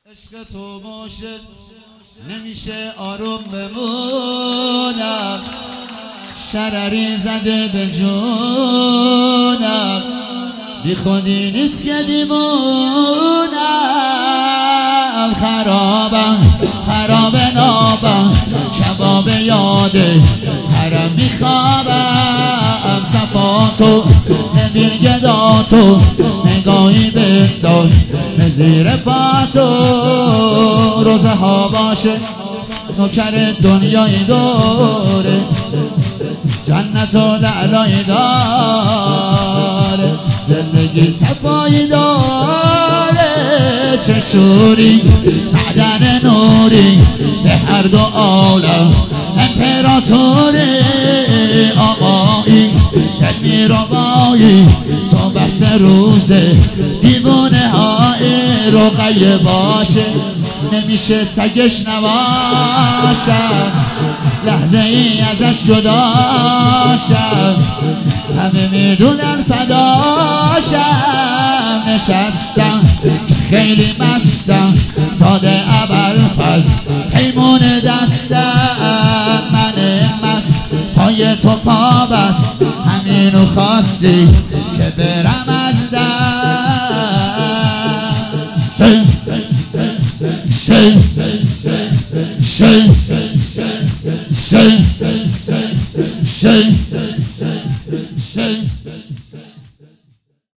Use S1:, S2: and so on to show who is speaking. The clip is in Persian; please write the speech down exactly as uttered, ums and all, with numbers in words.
S1: عشق تو باشه نمیشه آروم بمونم، شرری زده به جونم، بی خودی نیست که دیوونم. خرابم خراب نابم، کباب یاده حرم میخوابم. صفاتو نبین گداتو، نگاهی بنداز زیر پاتو. روزه ها باشه نوکر دنیای دوره، جنت و لعلای داره، زندگی صفایی داره. چه شوری معدن نوری به هر دو عالم، امپراتوری آقایی علمی ربایی. تو بحث روزه دیوانه های رقیه باشه، نمیشه سگش نباشم، لحظه ای ازش جداشم. همه میدونن فداشم، نشستم خیلی مستم، داده ابوالفضل پیمون دستم. من مست پای تو پا بست، همینو خواستی که برم از دست. شی شی شی شی شی